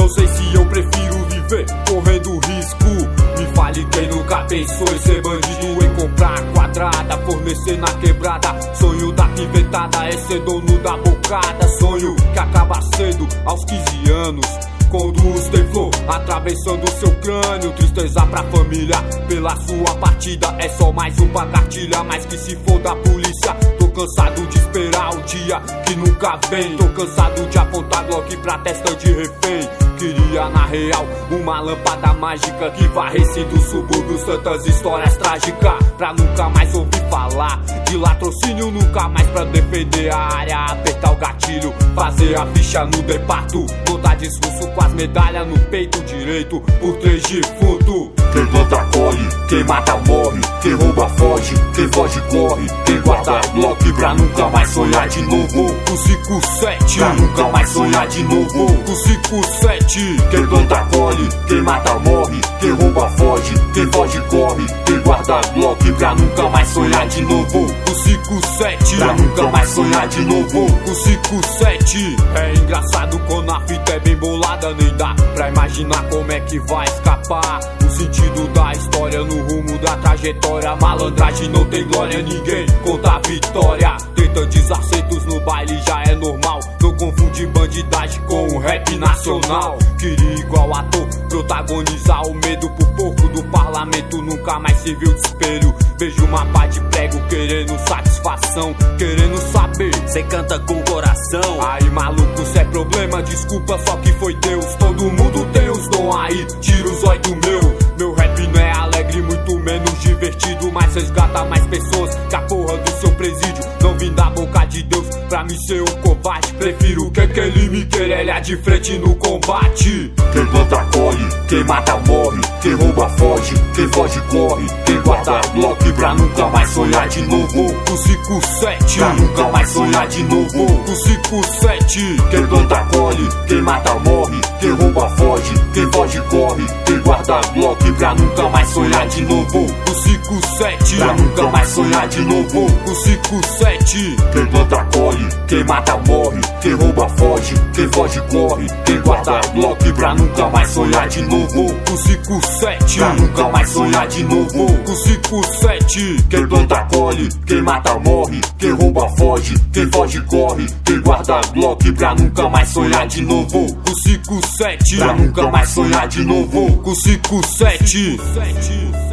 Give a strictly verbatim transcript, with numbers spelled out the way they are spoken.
Não sei se eu prefiro viver correndo risco. Me fale quem nunca pensou em ser bandido, em comprar quadrada, fornecer na quebrada. Sonho da pivetada é ser dono da bocada. Sonho que acaba cedo, aos quinze anos. Conduz tem flor, atravessando seu crânio. Tristeza pra família, pela sua partida. É só mais um pra cartilha, mas que se for da polícia. Tô cansado de esperar o dia que nunca vem. Tô cansado de apontar Glock pra testa de refém. Queria na real uma lâmpada mágica que varresse do subúrbio tantas histórias trágicas, pra nunca mais ouvir falar de latrocínio, nunca mais pra defender a área. Apertar o gatilho, fazer a ficha no departo, montar discurso com as medalhas no peito direito por três defuntos. Quem planta colhe, quem mata morre, quem rouba foge, quem foge corre, quem guarda Glock pra nunca mais sonhar de novo. O cinco sete, pra nunca mais sonhar de novo. O cinco sete. Quem planta colhe, quem mata morre, quem rouba foge, quem foge corre, quem guarda Glock pra nunca mais sonhar de novo. O cinco sete, pra nunca mais sonhar de novo. O cinco sete. É engraçado quando a fita é bem bolada, nem dá pra imaginar como é que vai escapar. O sentido da história no rumo da trajetória. Malandragem não tem glória, ninguém conta a vitória. Tenta desacertos no baile já é normal. Não confunde bandidagem com o rap nacional. Queria igual ator protagonizar o medo por pouco do parlamento. Nunca mais se viu de espelho. Vejo uma pá de prego querendo satisfação, querendo saber, cê canta com coração. Aí maluco, cê é problema, desculpa, só que foi Deus. Todo mundo tem os dom aí, tira os olhos do meu. Meu rap não é alegre, muito menos divertido, mas resgata mais pessoas que a porra do seu presídio. Não vim da boca de Deus pra me ser um covarde. Prefiro que aquele me querelha de frente no combate. Quem planta colhe, quem mata morre, quem rouba foge, quem foge corre, quem guarda Glock pra nunca mais sonhar de novo. O cinco sete, pra nunca mais sonhar de novo. O cinco sete. Quem planta colhe, quem mata morre, quem rouba foge, quem foge corre, quem guarda Glock pra nunca mais sonhar de novo. O cinco sete, pra nunca mais sonhar de novo. O cinco sete. Quem planta colhe, quem mata morre, quem rouba foge, quem foge corre, quem guarda Glock pra nunca mais sonhar de novo. O cinco sete, pra nunca mais sonhar de novo. O cinco sete. Quem planta colhe, quem mata morre, quem rouba foge, quem foge corre, quem guarda Glock pra nunca mais sonhar de novo. O cinco sete, pra nunca mais sonhar de novo. O cinco sete.